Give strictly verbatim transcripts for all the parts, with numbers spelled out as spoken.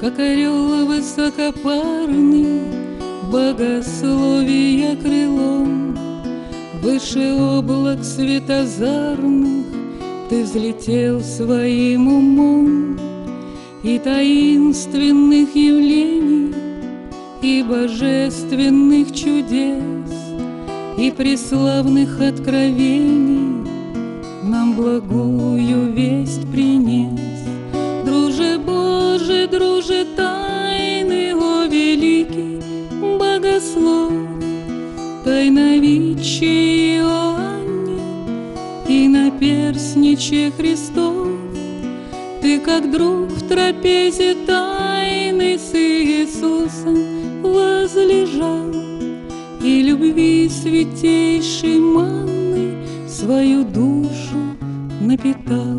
как орел высокопарный, богословия крылом. Выше облак светозарных ты взлетел своим умом, и таинственных явлений, и божественных чудес, и преславных откровений нам благую весть принес. Друже Божий, друже тайны, о великий богослов, тайновичий Иоанне и наперстниче Христов, ты, как друг в трапезе тайны с Иисусом возлежал, и любви святейшей манны свою душу напитал.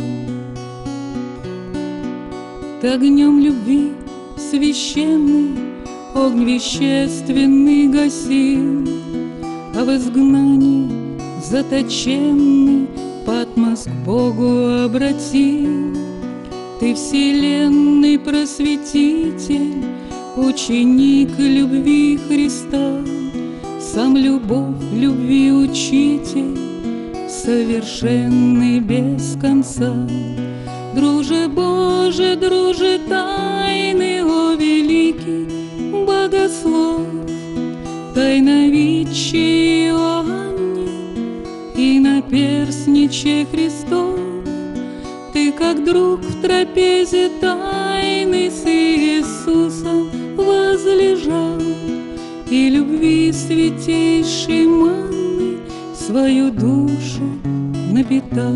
Ты огнем любви священный огонь вещественный гасил, а в изгнании заточенный Патмос к Богу обратил. Ты вселенный просветитель, ученик любви Христа, сам любовь любви учитель, совершенный без конца. Друже Боже, друже тайны, о великий богослов, тайновичий Иоанне и наперстниче Христов, ты, как друг в трапезе тайны с Иисусом возлежал, и любви святейшей манны свою душу напитал.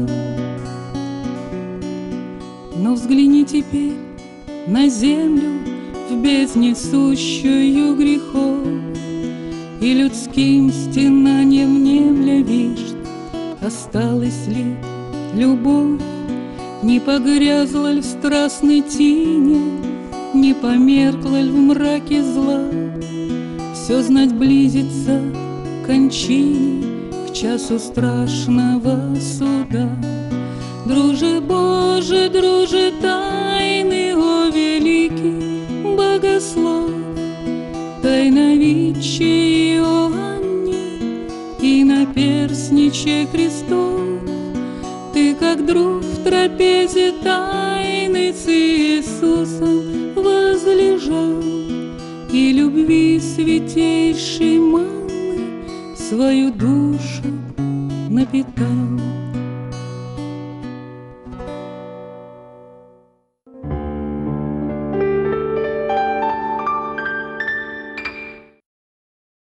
Но взгляни теперь на землю, в бездне сущую грехов, и людским стенанием внемля вишь, осталась ли любовь, не погрязла ли в страстной тине, не померкла ли в мраке зла. Все знать близится к кончине, к часу страшного суда. Друже Боже, друже тайны, о великий богослов, тайновичий Иоанне и наперстниче Христов, ты, как друг в трапезе тайны с Иисусом возлежал, и любви святейшей манны свою душу напитал.